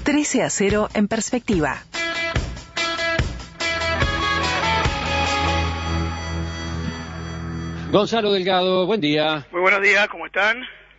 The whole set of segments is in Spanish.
13-0 en perspectiva. Gonzalo Delgado, buen día. Muy buenos días, ¿cómo están?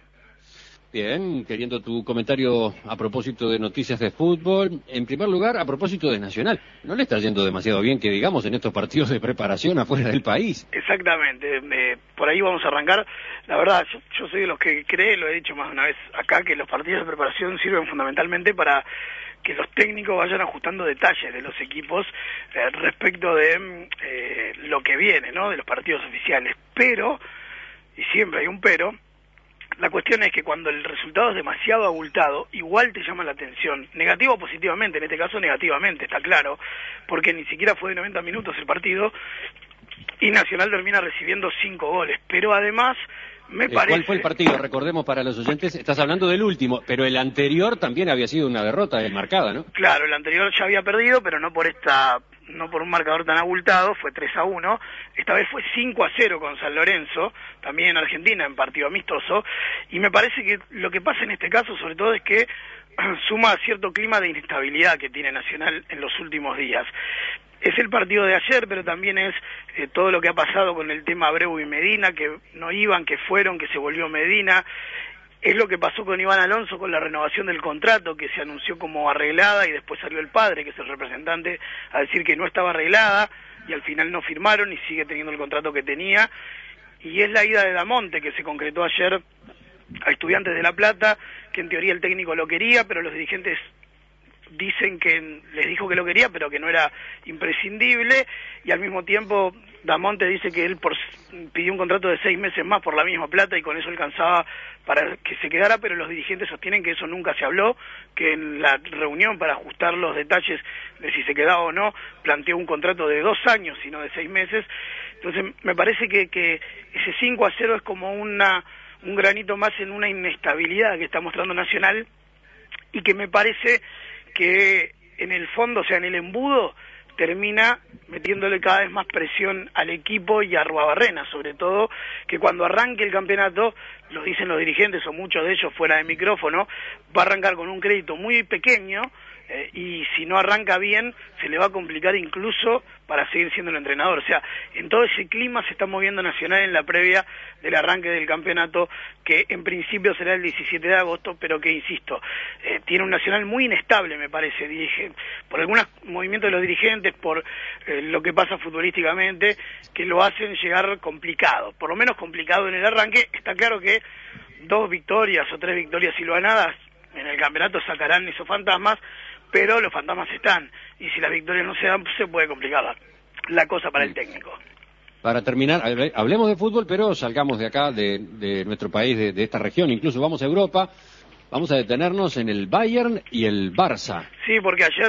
Bien, queriendo tu comentario a propósito de noticias de fútbol. En primer lugar, a propósito de Nacional. ¿No le está yendo demasiado bien que digamos en estos partidos de preparación afuera del país? Exactamente, por ahí vamos a arrancar. La verdad, yo soy de los que cree, lo he dicho más de una vez acá, que los partidos de preparación sirven fundamentalmente para que los técnicos vayan ajustando detalles de los equipos respecto de lo que viene, ¿no? De los partidos oficiales. Pero, y siempre hay un pero, la cuestión es que cuando el resultado es demasiado abultado, igual te llama la atención, negativo o positivamente, en este caso negativamente, está claro, porque ni siquiera fue de 90 minutos el partido, y Nacional termina recibiendo 5 goles, pero además me parece... ¿Cuál fue el partido? Recordemos para los oyentes, estás hablando del último, pero el anterior también había sido una derrota marcada, ¿no? Claro, el anterior ya había perdido, pero no por un marcador tan abultado, fue 3-1, esta vez fue 5-0 con San Lorenzo, también en Argentina, en partido amistoso, y me parece que lo que pasa en este caso sobre todo es que suma cierto clima de inestabilidad que tiene Nacional en los últimos días. Es el partido de ayer, pero también es todo lo que ha pasado con el tema Abreu y Medina, que no iban, que fueron, que se volvió Medina. Es lo que pasó con Iván Alonso con la renovación del contrato, que se anunció como arreglada y después salió el padre, que es el representante, a decir que no estaba arreglada y al final no firmaron y sigue teniendo el contrato que tenía. Y es la ida de Damonte, que se concretó ayer a Estudiantes de La Plata, que en teoría el técnico lo quería, pero los dirigentes dicen que les dijo que lo quería, pero que no era imprescindible, y al mismo tiempo Damonte dice que él pidió un contrato de 6 meses más por la misma plata y con eso alcanzaba para que se quedara, pero los dirigentes sostienen que eso nunca se habló, que en la reunión para ajustar los detalles de si se quedaba o no, planteó un contrato de 2 años y no de 6 meses. Entonces me parece que ese 5-0 es como un granito más en una inestabilidad que está mostrando Nacional, y que me parece que en el fondo, o sea, en el embudo, termina metiéndole cada vez más presión al equipo y a Arruabarrena, sobre todo, que cuando arranque el campeonato, lo dicen los dirigentes o muchos de ellos fuera de micrófono, va a arrancar con un crédito muy pequeño, y si no arranca bien, se le va a complicar incluso para seguir siendo el entrenador. O sea, en todo ese clima se está moviendo Nacional en la previa del arranque del campeonato, que en principio será el 17 de agosto, pero que, insisto, tiene un Nacional muy inestable, me parece, por algunos movimientos de los dirigentes, por lo que pasa futbolísticamente, que lo hacen llegar complicado, por lo menos complicado en el arranque. Está claro que 2 victorias o 3 victorias silvanadas en el campeonato sacarán esos fantasmas, pero los fantasmas están, y si las victorias no se dan, pues se puede complicar la cosa para el técnico. Para terminar, hablemos de fútbol, pero salgamos de acá, de nuestro país, de esta región, incluso vamos a Europa, vamos a detenernos en el Bayern y el Barça. Sí, porque ayer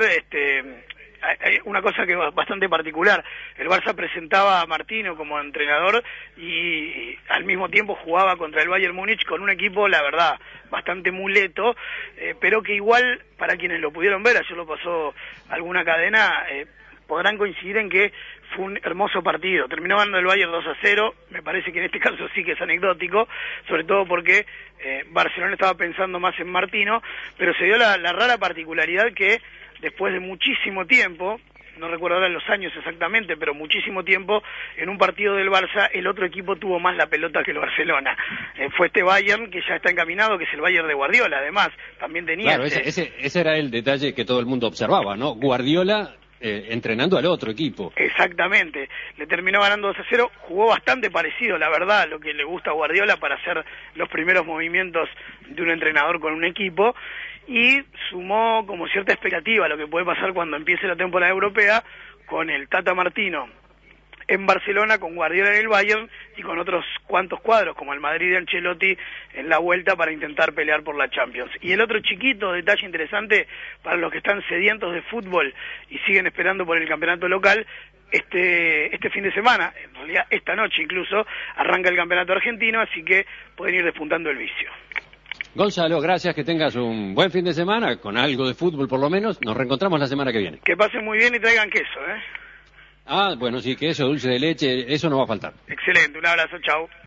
hay una cosa que es bastante particular. El Barça presentaba a Martino como entrenador y al mismo tiempo jugaba contra el Bayern Múnich con un equipo, la verdad, bastante muleto, pero que igual, para quienes lo pudieron ver, ayer lo pasó alguna cadena, podrán coincidir en que fue un hermoso partido. Terminó ganando el Bayern 2-0, me parece que en este caso sí que es anecdótico, sobre todo porque Barcelona estaba pensando más en Martino, pero se dio la rara particularidad que después de muchísimo tiempo, no recuerdo ahora los años exactamente, pero muchísimo tiempo, en un partido del Barça, el otro equipo tuvo más la pelota que el Barcelona. Fue este Bayern, que ya está encaminado, que es el Bayern de Guardiola, además, también tenía... Claro, ese era el detalle que todo el mundo observaba, ¿no? Guardiola entrenando al otro equipo. Exactamente, le terminó ganando 2-0, jugó bastante parecido, la verdad, a lo que le gusta a Guardiola para hacer los primeros movimientos de un entrenador con un equipo, y sumó como cierta expectativa a lo que puede pasar cuando empiece la temporada europea, con el Tata Martino en Barcelona, con Guardiola en el Bayern y con otros cuantos cuadros como el Madrid de Ancelotti en la vuelta para intentar pelear por la Champions. Y el otro chiquito detalle interesante para los que están sedientos de fútbol y siguen esperando por el campeonato local, este fin de semana, en realidad esta noche incluso, arranca el campeonato argentino, así que pueden ir despuntando el vicio. Gonzalo, gracias, que tengas un buen fin de semana, con algo de fútbol por lo menos. Nos reencontramos la semana que viene. Que pasen muy bien y traigan queso, Ah, bueno, sí, queso, dulce de leche, eso no va a faltar. Excelente, un abrazo, chao.